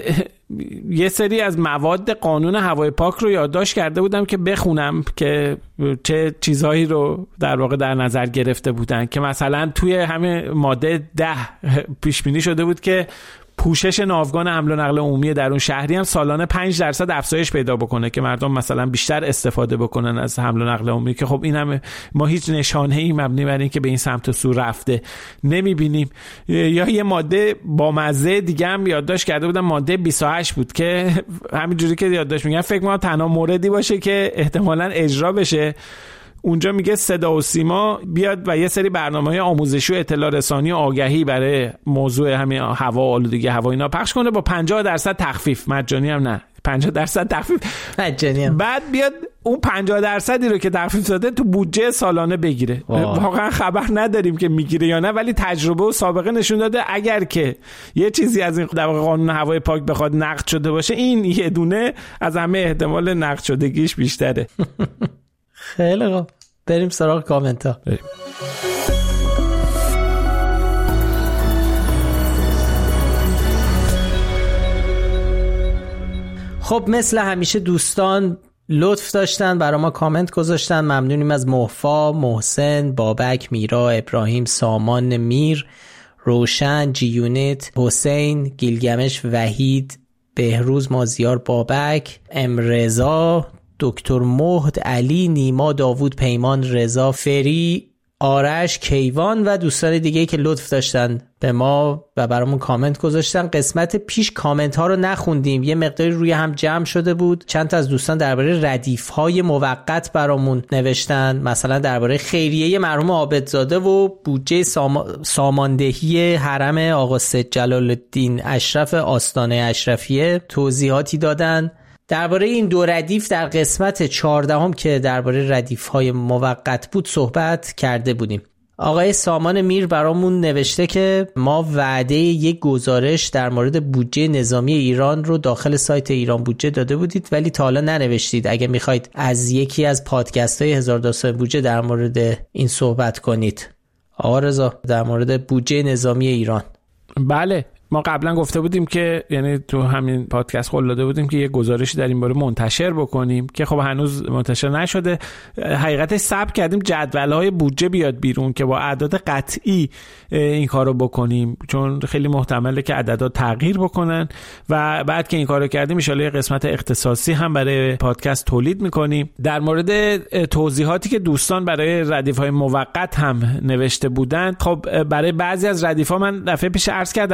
یه سری از مواد قانون هوای پاک رو یادداشت کرده بودم که بخونم که چه چیزهایی رو در واقع در نظر گرفته بودن، که مثلا توی همه ماده ده پیش بینی شده بود که پوشش ناوگان حمل و نقل عمومی درون شهری هم سالانه پنج درصد افزایش پیدا بکنه که مردم مثلا بیشتر استفاده بکنن از حمل و نقل عمومی، که خب این هم ما هیچ نشانه‌ای مبنی بر این که به این سمت و سو رفته نمی‌بینیم. یا یه ماده با مزه دیگه هم یادداشت کرده بودم، ماده بیست و هشت بود که همینجوری که یادداشت میگم فکر کنم تنها موردی باشه که احتمالاً اجرا بشه. اونجا میگه صدا و سیما بیاد و یه سری برنامه‌های آموزشی و اطلاع رسانی و آگهی برای موضوع همین هوا و آلودگی هوا اینا پخش کنه با پنجاه درصد تخفیف، مجانی هم نه، پنجاه درصد تخفیف مجانی هم. بعد بیاد اون پنجاه درصدی رو که تخفیف داده تو بودجه سالانه بگیره. واقعا خبر نداریم که میگیره یا نه، ولی تجربه و سابقه نشون داده اگر که یه چیزی از این در واقع قانون هوای پاک بخواد نقد شده باشه، این یه دونه از همه احتمال نقد شدگیش بیشتره. خیلی خوب، بریم سراغ کامنت ها. بریم. خب مثل همیشه دوستان لطف داشتن برای ما کامنت گذاشتن، ممنونیم از محفا، محسن، بابک، میرا، ابراهیم، سامان، میر، روشن، جیونت، حسین، گیلگمش، وحید، بهروز، مازیار، بابک، امرزا، دکتر مهد، علی، نیما، داوود، پیمان، رضا، فری، آرش، کیوان و دوستان دیگه که لطف داشتن به ما و برامون کامنت گذاشتن. قسمت پیش کامنت ها رو نخوندیم، یه مقداری روی هم جمع شده بود. چند تا از دوستان درباره ردیف های موقت برامون نوشتن، مثلا درباره خیریه مرحوم عابدزاده و بودجه سام... ساماندهی حرم آقا سید جلال الدین اشرف آستانه اشرفیه توضیحاتی دادن. درباره این دو ردیف در قسمت چهاردهم که درباره ردیف‌های موقت بود صحبت کرده بودیم. آقای سامان میر برامون نوشته که ما وعده یک گزارش در مورد بودجه نظامی ایران رو داخل سایت ایران بودجه داده بودید ولی تا حالا ننوشتید. اگه میخواید از یکی از پادکست‌های هزار داستان بودجه در مورد این صحبت کنید. آقا رضا، در مورد بودجه نظامی ایران. بله، ما قبلا گفته بودیم که یعنی تو همین پادکست قول داده بودیم که یه گزارشی در این باره منتشر بکنیم که خب هنوز منتشر نشده. حقیقتش صبر کردیم جدول‌های بودجه بیاد بیرون که با اعداد قطعی این کارو بکنیم، چون خیلی محتمله که عددها تغییر بکنن و بعد که این کارو کردیم ان شاءالله قسمت اختصاصی هم برای پادکست تولید میکنیم. در مورد توضیحاتی که دوستان برای ردیف‌های موقت هم نوشته بودند، خب برای بعضی از ردیف‌ها من دفعه پیش عرض کردم ما نمی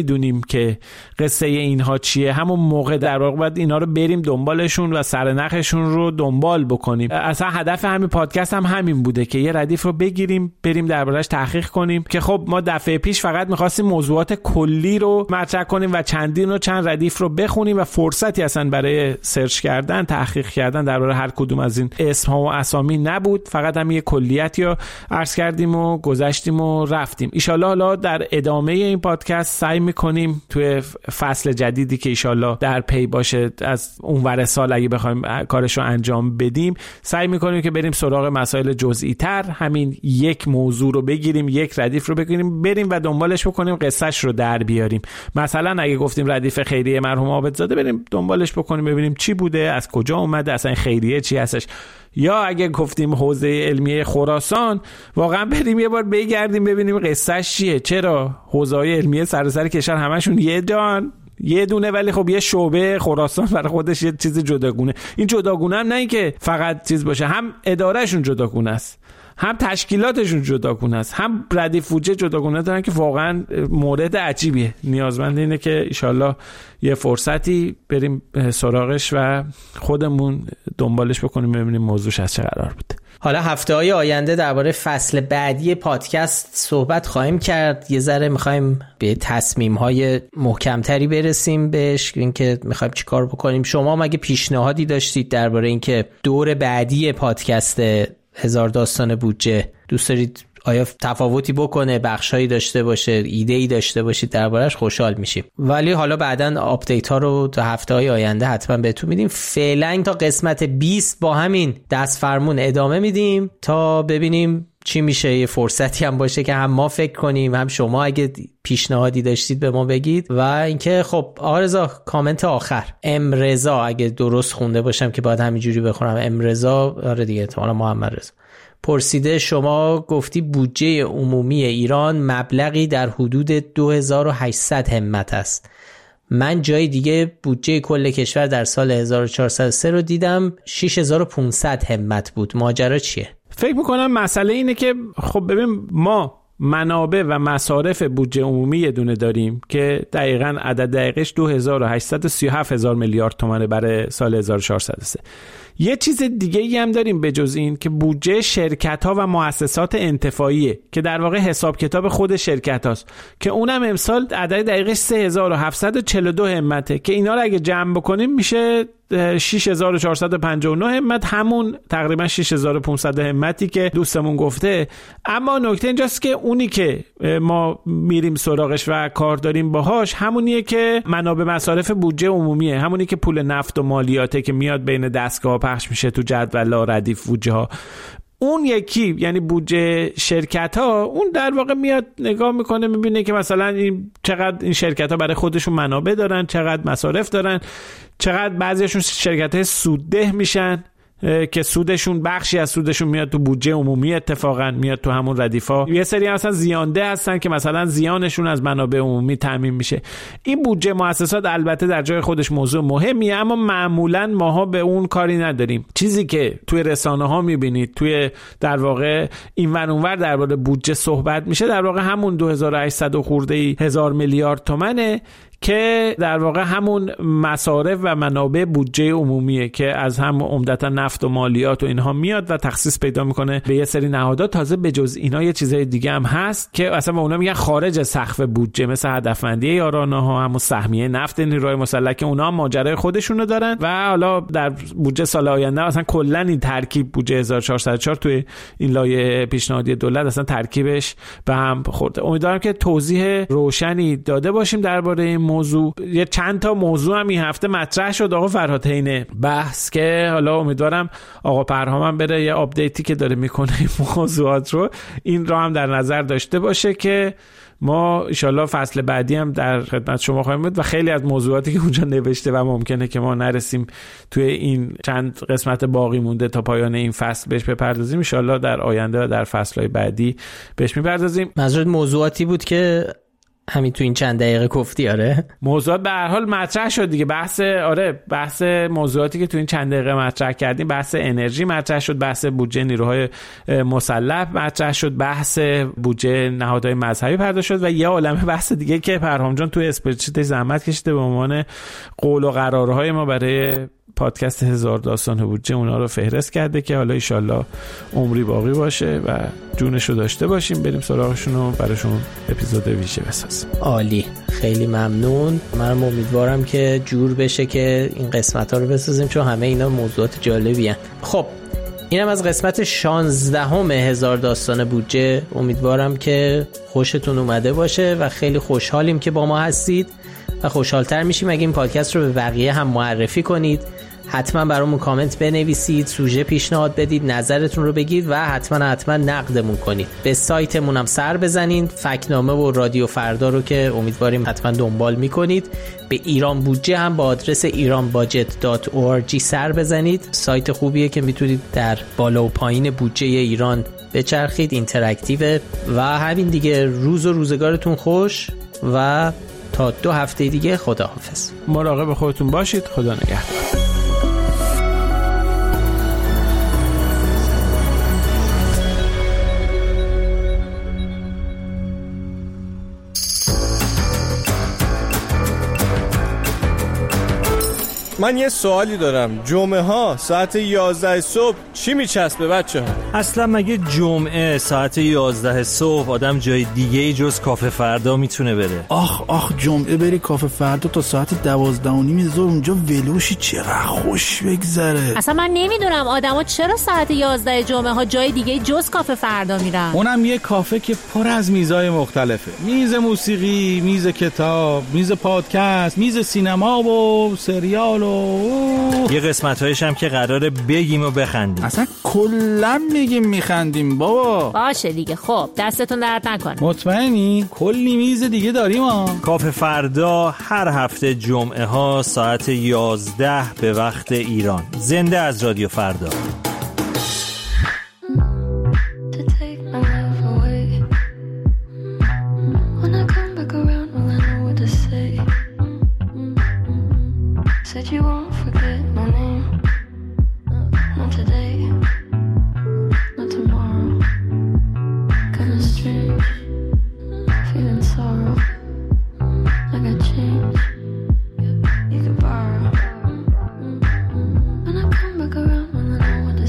نمیدونیم که قصه اینها چیه، همون موقع در واقع باید اینا رو بریم دنبالشون و سرنخشون رو دنبال بکنیم. اصلا هدف همین پادکست هم همین بوده که یه ردیف رو بگیریم بریم دربارش تحقیق کنیم، که خب ما دفعه پیش فقط می‌خواستیم موضوعات کلی رو مطرح کنیم و چندین و چند ردیف رو بخونیم و فرصتی اصلا برای سرچ کردن، تحقیق کردن درباره هر کدوم از این اسم‌ها و اسامی نبود. فقط هم یه کلیتی رو عرض کردیم و گذشتیم و رفتیم. ان شاءالله حالا در ادامه این پادکست سعی می‌کنیم توی فصل جدیدی که ان شاءالله در پی باشه از اونور سال اگه بخوایم کارش رو انجام بدیم، سعی می‌کنیم که بریم سراغ مسائل جزئی‌تر، همین یک موضوع رو بگیریم، یک ردیف رو بگیریم، بریم و دنبالش بکنیم، قصه‌اش رو در بیاریم. مثلا اگه گفتیم ردیف خیریه مرحوم عابدزاده، بریم دنبالش بکنیم ببینیم چی بوده، از کجا اومده، اصلا خیریه چی هستش. یا اگه گفتیم حوزه علمیه خراسان، واقعا بریم یه بار بگردیم ببینیم قصه‌اش چیه، چرا حوزه‌های علمیه سراسر کشور همشون یه جان یه دونه ولی خب یه شعبه خراسان برای خودش یه چیز جداگونه. این جداگونه هم نه این که فقط چیز باشه، هم ادارهشون جداگونه است، هم تشکیلاتشون جداگونه است، هم ردیف بودجه جداگونه دارن که واقعا مورد عجیبیه. نیازمند اینه که انشالله یه فرصتی بریم سراغش و خودمون دنبالش بکنیم ببینیم موضوعش از چه قرار بود. حالا هفته‌های آینده درباره فصل بعدی پادکست صحبت خواهیم کرد. یه ذره می‌خوایم به تصمیم‌های محکم‌تری برسیم بهش، اینکه می‌خوایم چیکار بکنیم. شما مگه پیشنهادی داشتید درباره اینکه دور بعدی پادکست هزار داستان بودجه دوست دارید آیا تفاوتی بکنه، بخشایی داشته باشه، ایده‌ای داشته باشید دربارش، خوشحال میشیم. ولی حالا بعداً آپدیت ها رو تا هفته‌های آینده حتما بهتون میدیم. فعلا تا قسمت بیست با همین دست فرمون ادامه میدیم تا ببینیم چی میشه. یه فرصتی هم باشه که هم ما فکر کنیم، هم شما اگه پیشنهادی داشتید به ما بگید. و اینکه خب آقا رضا کامنت آخر، ام رضا اگه درست خونده باشم که باید همینجوری بخونم، ام رضا، آره دیگه احتمالاً محمد رضا، پرسیده شما گفتی بودجه عمومی ایران مبلغی در حدود دو هزار و هشتصد همت است. من جای دیگه بودجه کل کشور در سال هزار و چهارصد و سه رو دیدم شش هزار و پانصد همت بود. ماجرا چیه؟ فکر میکنم مسئله اینه که خب ببین ما منابع و مصارف بودجه عمومی یه دونه داریم که دقیقاً عدد دقیقش دو هزار و هشتصد و سی و هفت هزار میلیارد تومانه برای سال هزار و چهارصد و سه. یه چیز دیگه ای هم داریم به جز این که بودجه شرکت ها و مؤسسات انتفاعیه که در واقع حساب کتاب خود شرکت هاست که اونم امسال عدد دقیقش سه هزار و هفتصد و چهل و دو همته که اینا رو اگه جمع بکنیم میشه شش هزار و چهارصد و پنجاه و نه همت، همون تقریبا شش هزار و پانصد همتی که دوستمون گفته. اما نکته اینجاست که اونی که ما میریم سراغش و کار داریم باهاش همونیه که منابع مصارف بودجه عمومیه، همونی که پول نفت و مالیاته که میاد بین دستگاه پخش میشه تو جدول ردیف بودجه ها. اون یکی یعنی بودجه شرکت ها، اون در واقع میاد نگاه میکنه میبینه که مثلا این چقدر این شرکت ها برای خودشون منابع دارن، چقدر مصارف دارن، چقدر بعضیشون شرکت های سودده میشن که سودشون بخشی از سودشون میاد تو بودجه عمومی، اتفاقا میاد تو همون ردیفا. یه سری مثلا زیانده هستن که مثلا زیانشون از منابع عمومی تامین میشه. این بودجه مؤسسات البته در جای خودش موضوع مهمیه، اما معمولا ماها به اون کاری نداریم. چیزی که توی رسانه ها میبینید، توی در واقع اینور اونور درباره بودجه صحبت میشه، در واقع همون دو هزار و هشتصد خورده هزار میلیارد تومنه که در واقع همون مصارف و منابع بودجه عمومیه که از هم عمدتا نفت و مالیات و اینها میاد و تخصیص پیدا میکنه به یه سری نهادات. تازه به جز اینا یه چیزای دیگه هم هست که اصلا به اونا میگن خارج از سقف بودجه، مثل هدفمندی یارانه ها، همون سهمیه نفت نیروی مسلح که اونا هم ماجرای خودشونو دارن. و حالا در بودجه سال آینده اصلا کلا این ترکیب بودجه هزار و چهارصد و چهار توی این لایحه پیشنهادی دولت اصلا ترکیبش به هم خورده. امیدوارم که توضیح روشنی داده باشیم درباره این موضوع. یه چند تا موضوع هم این هفته مطرح شد آقا فرهاد حین بحث که حالا امیدوارم آقا پرهام هم بره یه آپدیتی که داره میکنه این موضوعات رو این رو هم در نظر داشته باشه که ما ان شاءالله فصل بعدی هم در خدمت شما خواهیم بود و خیلی از موضوعاتی که اونجا نوشته و ممکنه که ما نرسیم توی این چند قسمت باقی مونده تا پایان این فصل بهش بپردازیم، ان شاءالله در آینده و در فصل‌های بعدی بهش میپردازیم. منظور موضوعاتی بود که همین تو این چند دقیقه گفتی. آره موضوعات به هر حال مطرح شد دیگه. بحث آره بحث موضوعاتی که تو این چند دقیقه مطرح کردیم، بحث انرژی مطرح شد، بحث بودجه نیروهای مسلح مطرح شد، بحث بودجه نهادهای مذهبی پرداخت شد و یه عالمه بحث دیگه که پرهام جان تو اسپرچیت زحمت کشیده به عنوان قول و قرارهای ما برای پادکست هزار داستان بودجه اونا رو فهرست کرده که حالا ایشالله عمری باقی باشه و جونشو داشته باشیم بریم سراغشون و براشون اپیزود ویژه بسازیم. عالی، خیلی ممنون. منم امیدوارم که جور بشه که این قسمت ها رو بسازیم چون همه اینا موضوعات جالبی هن. خب اینم از قسمت شانزدهم هزار داستان بودجه. امیدوارم که خوشتون اومده باشه و خیلی خوشحالیم که با ما هستید و خوشحالتر میشیم اگه این پادکست رو به بقیه هم معرفی کنید. حتما برامون کامنت بنویسید، سوژه پیشنهاد بدید، نظرتون رو بگید و حتما حتما نقدمون کنید. به سایتمون هم سر بزنید، فکتنامه و رادیو فردا رو که امیدواریم حتما دنبال میکنید. به ایران بودجه هم با آدرس ایران باجت دات او آر جی سر بزنید. سایت خوبیه که میتونید در بالا و پایین بودجه ایران بچرخید، اینتراکتیو. و همین دیگه، روز و روزگارتون خوش و تا دو هفته دیگه خداحافظ. مراقب خودتون باشید. خدا نگهدار. من یه سوالی دارم. جمعه ها ساعت یازده صبح چی میچسبه بچه ها؟ اصلا مگه جمعه ساعت یازده صبح آدم جای دیگه جز کافه فردا میتونه بره؟ آخ آخ جمعه بری کافه فردا تا ساعت دوازده و نیم ظهر اونجا ولوشی چقدر خوش بگذره. اصلا من نمیدونم آدما چرا ساعت یازده جمعه ها جای دیگه جز کافه فردا میرن. اونم یه کافه که پر از میزای مختلفه. میز موسیقی، میز کتاب، میز پادکست، میز سینما و سریال و یه قسمت‌هایش هم که قراره بگیم و بخندیم. اصلا کلا میگیم میخندیم بابا. باشه دیگه. خب دستتون درد نکنه. مطمئنی؟ کلی میز دیگه داریم ها. کافه فردا هر هفته جمعه ها ساعت یازده به وقت ایران. زنده از رادیو فردا. Said you won't forget my name. Not today, not tomorrow. Kinda strange, feeling sorrow. I got change, you could borrow. When I come back around, when I know what to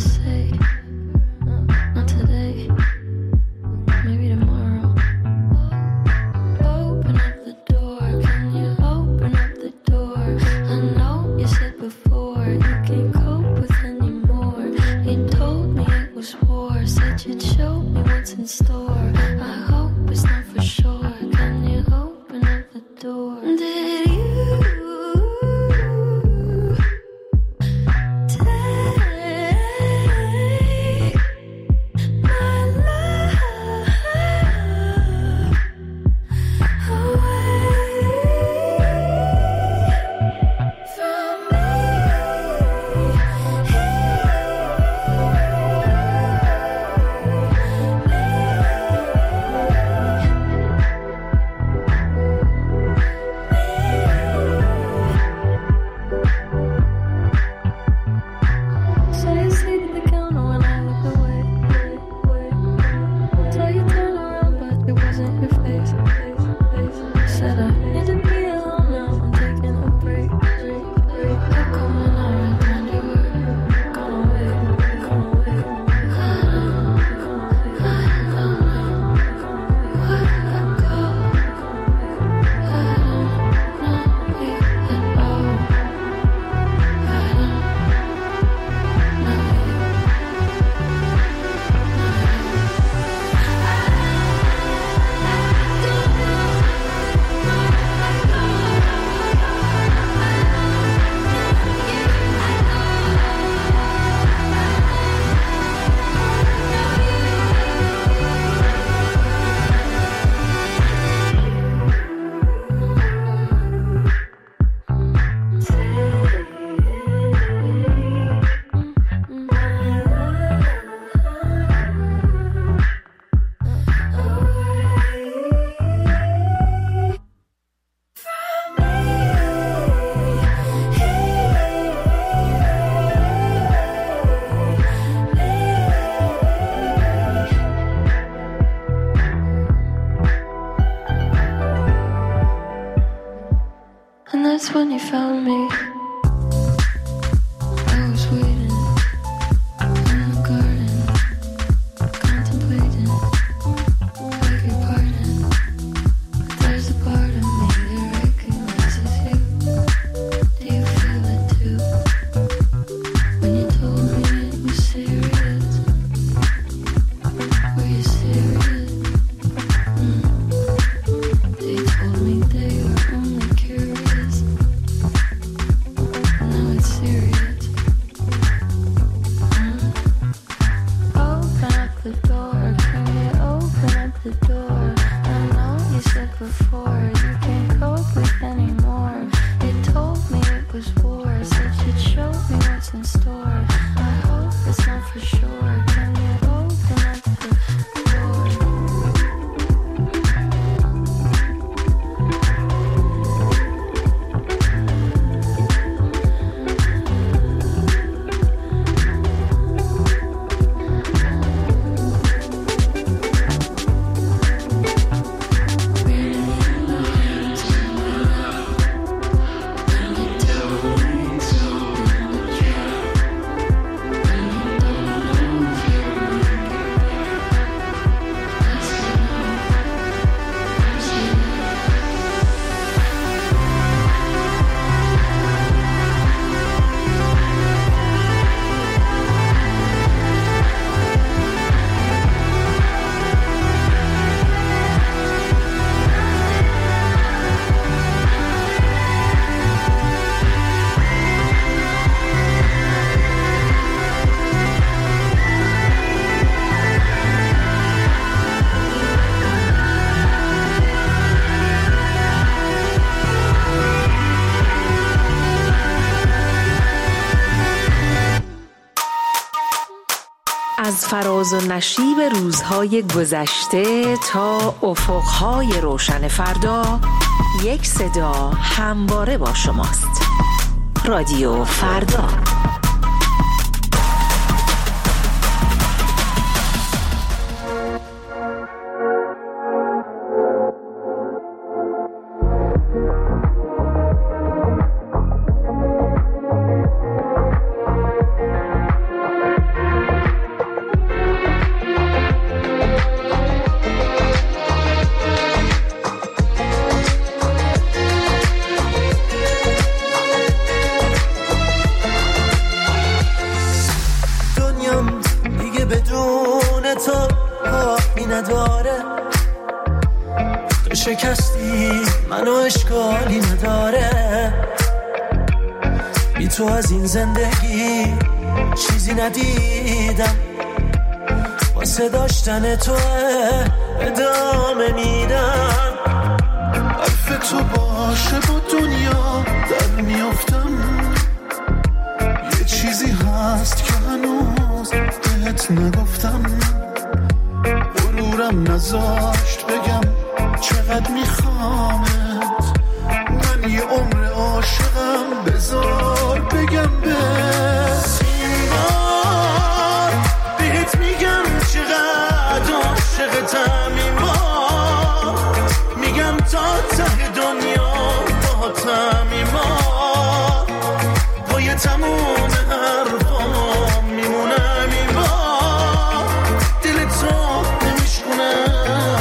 از فراز و نشیب روزهای گذشته تا افقهای روشن فردا، یک صدا همواره با شماست. رادیو فردا. شکستی منو اشکالی نداره، بی تو از این زندگی چیزی ندیدم، واسه داشتن تو ادامه میدم. حرف تو باشه با دنیا در میافتم، یه چیزی هست که هنوز بهت نگفتم، غرورم نذاشت بگم چقدر میخوامت، من یه عمر عاشقم، بذار بگم به سیمار، بهت میگم چقدر عاشقتم ایمان، میگم تا ته دنیا باهاتم ایمان، پای تموم حرفام میمونم ایمان، دل تو نمیشکنم.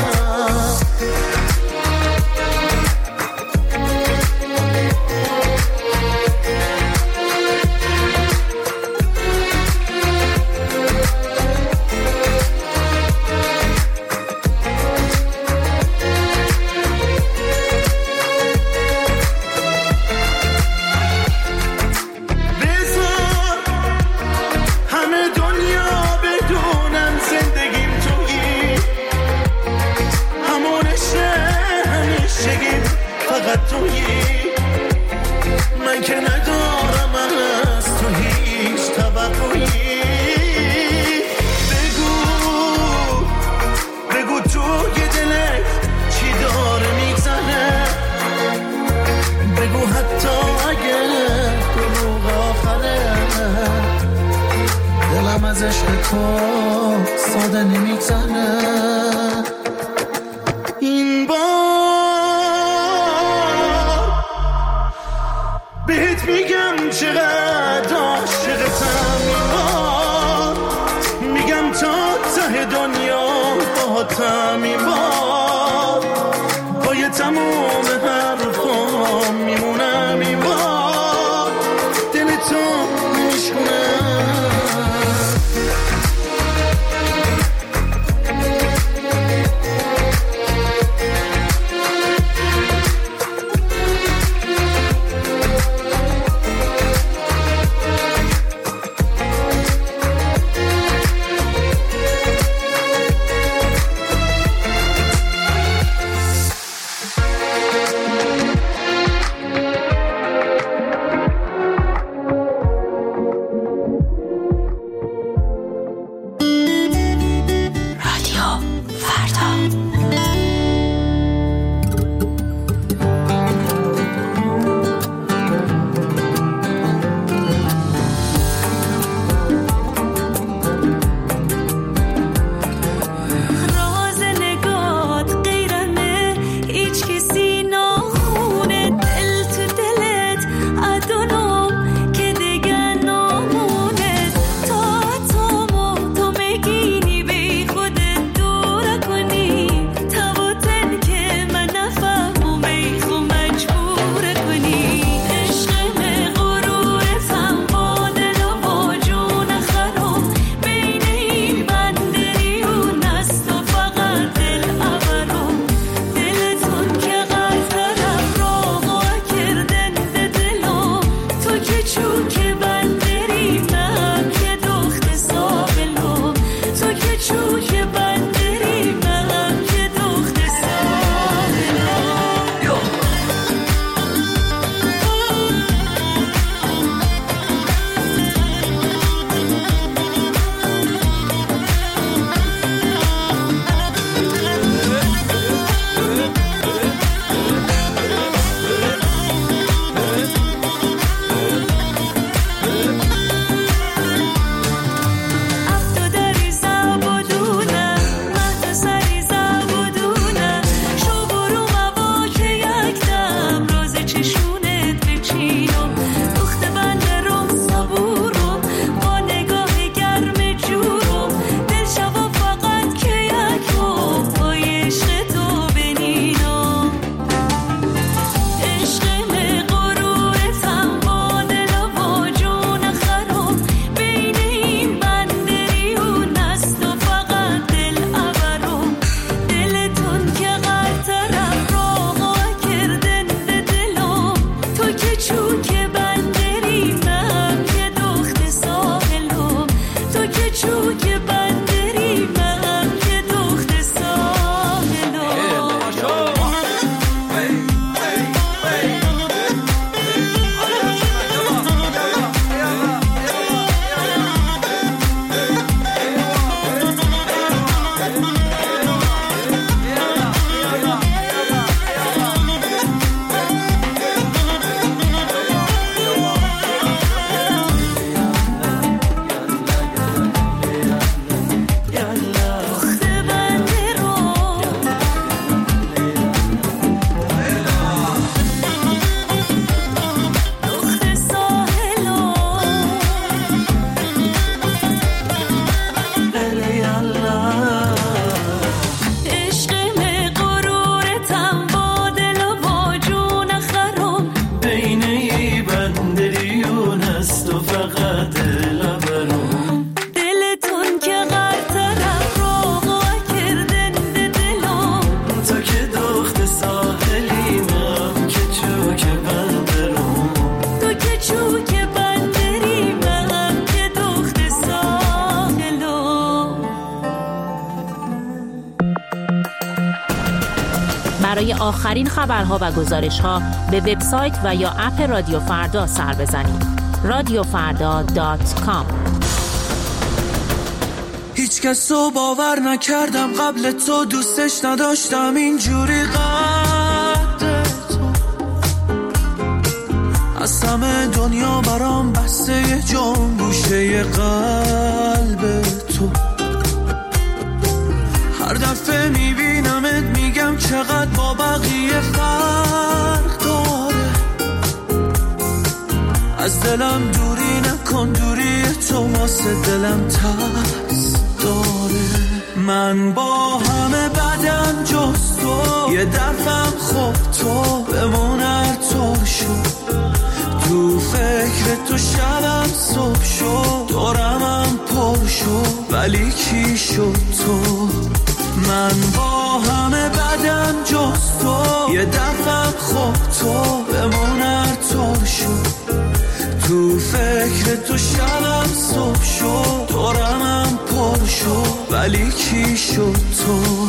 من که ندارم از تو هیچ توقعی، بگو بگو تو یه دلت چی داره میگذنه، بگو حتی اگه دروغ آخره، دلم از عشق تو ساده نمیگذنه. این بار بهت میگم چقدر عاشقتم ایمان، میگم تا ته دنیا باهاتم ایمان، پای تموم حرفام میمونم ایمان، دل تو نمیشکنم. برای آخرین خبرها و گزارش‌ها به وبسایت و یا اپ رادیو فردا سر بزنید. رادیو فردا دات کام. هیچ کسو باور نکردم قبل تو، دوستش نداشتم اینجوری قد تو، از همه دنیا برام بسته یه جام گوشه قلب تو. هر دفعه میبینمت میگم چقدر با بقیه فرق داره، از دلم دوری نکن، دوری تو واسه دلم ترس داره. من با همه بدم جز تو، یه دفعم خوب تو بمون هر طور شد، تو فکر تو شبم صبح شد، دورمم پر شد ولی کی شد تو. من با همه بدم جز تو، یه دفعم خوب تو بمون هر طور شد، تو فکر تو شبم صبح شد، دورمم پر شد ولی کی شد تو.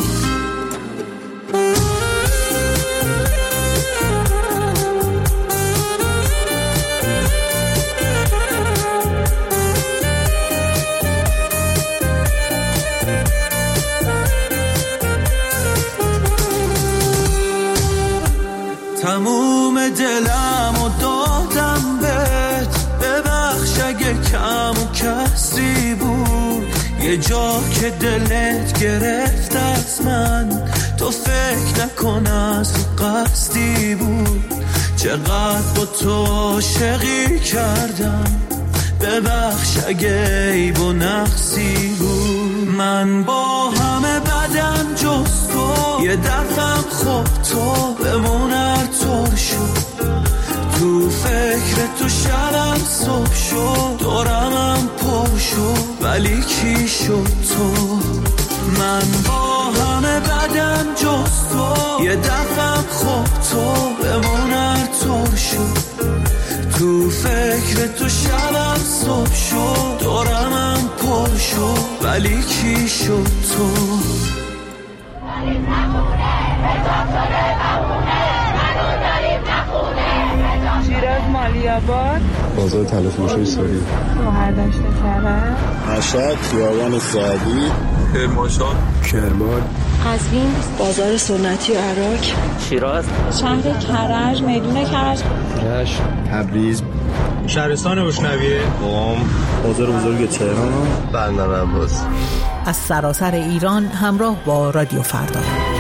تموم دلم و دادم بهت، ببخش اگه کم و کسی بود، یه جا که دلت گرفت از من، تو فکر نکن از قصدی بود، چقدر با تو عاشقی کردم، ببخش اگه عیب و نقصی بود. من با همه بدم جز تو، یه دفعم خوب تو بمون هر طور شد، تو فکر تو شبم صبح شد، دورمم پر شد ولی کی شد تو. من با همه بدم جز تو، یه دفعم خوب تو بمون هر طور شد، تو فکر تو شبم صبح شد، دورمم پر شد ولی کی شد تو. ولی نمونه بزافتاره بمونه، منو داریم نخونه. شیراز مالیاباد، بازار تلفروشی ساری، مهردشت کرد، مشهد خیابان سعدی، کرمانشاه، کرمان، قزوین بازار سنتی و عراق، شیراز، شهر کرج، میدون کرج، رشت، تبریز، شهرستان بشنویه، قم، بازار بزرگ تهران، بندر عباس. از سراسر ایران همراه با رادیو فردا.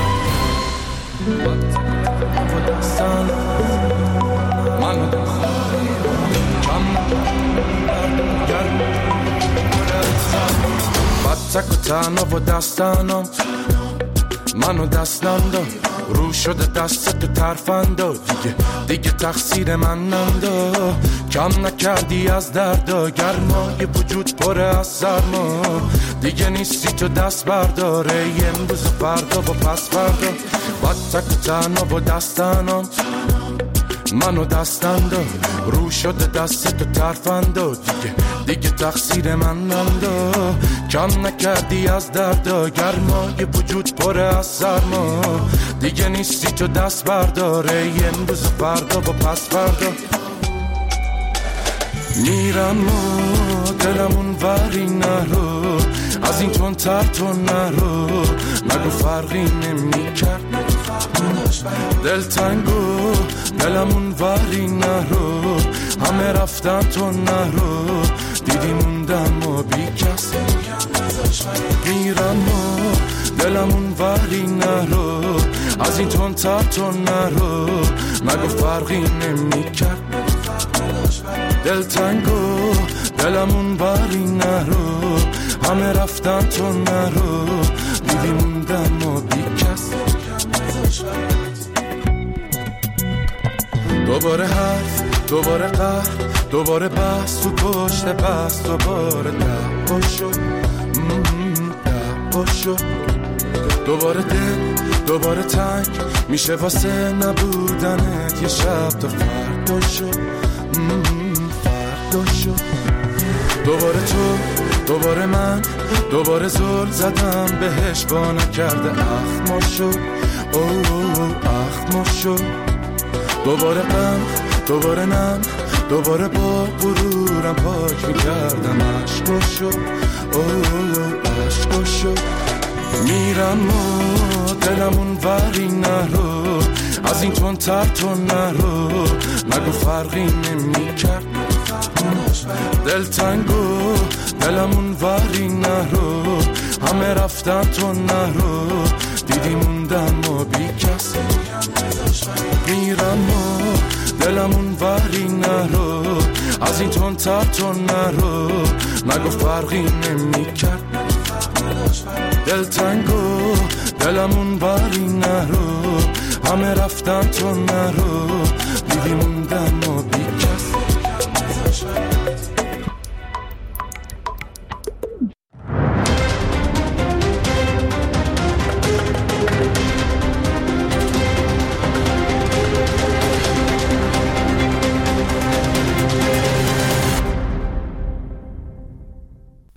بچک و تنها و دستانم منو دستم داد، رو شده دست تو ترفندا، دیگه دیگه تقصیر من نندا، کم نکردی از دردا، گرمای وجود پره از سرما، دیگه نیستی تو دست برداره، امروز و فردا و پس فردا. بچک و تنها و دستانم منو دستم داد، رو شده دست تو ترفندا، دیگه دیگه تقصیر من نندا، کم نکردی از دردا، گرمای وجود پره از سرما، دیگه نیستی تو دست برداره، امروز و فردا و پس فردا. میرم و دلمون وری نرو، از این تون تر تو نرو، نگو فرقی نمی کرد دل تنگو، دلمون وری نرو، همه رفتن تو نرو، دیدی موندم و بی کس. میرم و دلمون وری نرو، از این تون تر تو نرو، نگو فرقی نمی کرد دل تنگو، دلمون وری نرو، همه رفتن تو نرو، دیدی موندم و بی کس. دوباره حرف، دوباره قهر، دوباره بحث تو پشت بحث، دوباره دعوا شد دعوا شد، دوباره دل، دوباره تنگ میشه واسه نبودنت، یه شب تا فردا شد فردا شد. دوباره تو، دوباره من، دوباره زل زدم بهش با نکرده اخما شد، اوه اخمو شد دوباره غم دوباره نم دوباره با غرورم پاک میکردم عشقو شد اوه عشقو شد میرم و دلمون وری نرو از این تون تر تو نرو نگو فرقی نمیکرد دلتنگو دلمون وری نرو همه رفتن تو نرو دیدی موندم و بی کس میرم و دلمون وری نرو از این تون تر تو نرو نگو فرقی نمیکرد دلتنگو دلمون وری نرو همه رفتن تو نرو دیدی موندم و بی